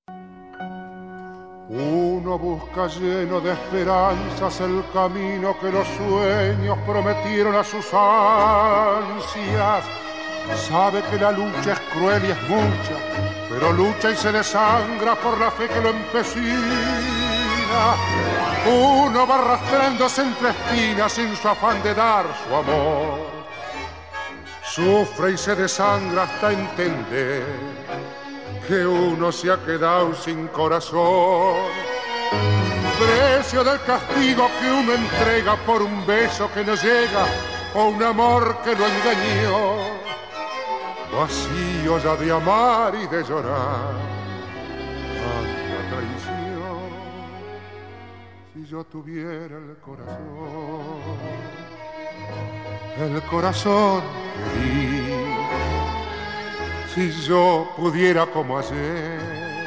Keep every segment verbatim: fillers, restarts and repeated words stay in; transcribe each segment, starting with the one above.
Uno busca lleno de esperanzas el camino que los sueños prometieron a sus ansias. Sabe que la lucha es cruel y es mucha, pero lucha y se desangra por la fe que lo empecina. Uno va arrastrándose entre espinas sin su afán de dar su amor. Sufre y se desangra hasta entender que uno se ha quedado sin corazón. Precio del castigo que uno entrega por un beso que no llega o un amor que lo engañó. Vacío ya de amar y de llorar. Tanta traición. Si yo tuviera el corazón, el corazón que di, si yo pudiera como ayer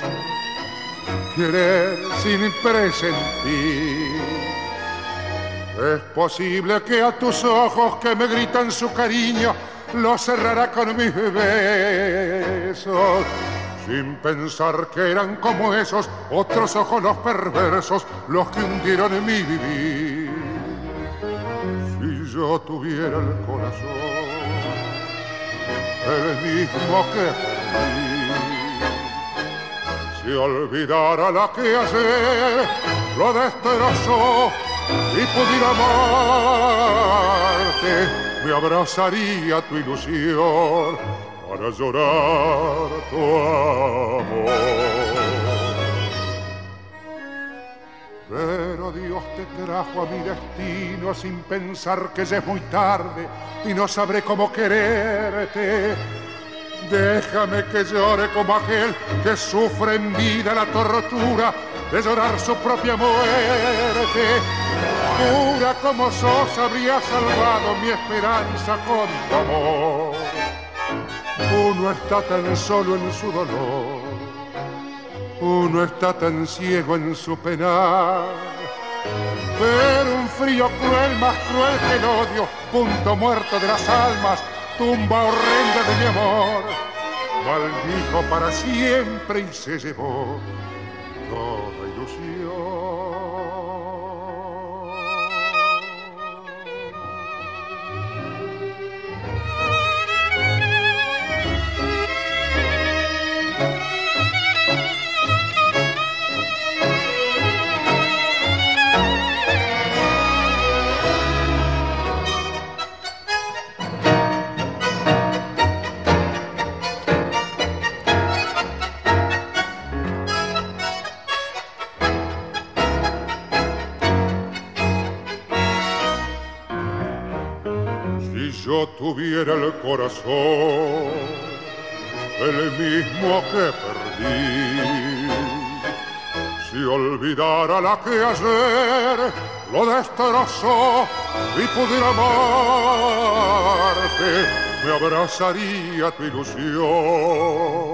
querer sin presentir, es posible que a tus ojos que me gritan su cariño lo cerrará con mis besos, sin pensar que eran como esos otros ojos los perversos los que hundieron en mi vivir. Si yo tuviera el corazón, el mismo que perdí, si olvidara la que ayer lo destrozó y pudiera amarte, me abrazaría tu ilusión para llorar tu amor. Pero Dios te trajo a mi destino sin pensar que ya es muy tarde y no sabré cómo quererte. Déjame que llore como aquel que sufre en vida la tortura de llorar su propia muerte. Pura como sos habría salvado mi esperanza con tu amor. Uno está tan solo en su dolor, uno está tan ciego en su penar, pero un frío cruel, más cruel que el odio, punto muerto de las almas, tumba horrenda de mi amor, maldijo para siempre y se llevó toda ilusión. Yo tuviera el corazón, el mismo que perdí, si olvidara la que ayer lo destrozó y pudiera amarte, me abrazaría tu ilusión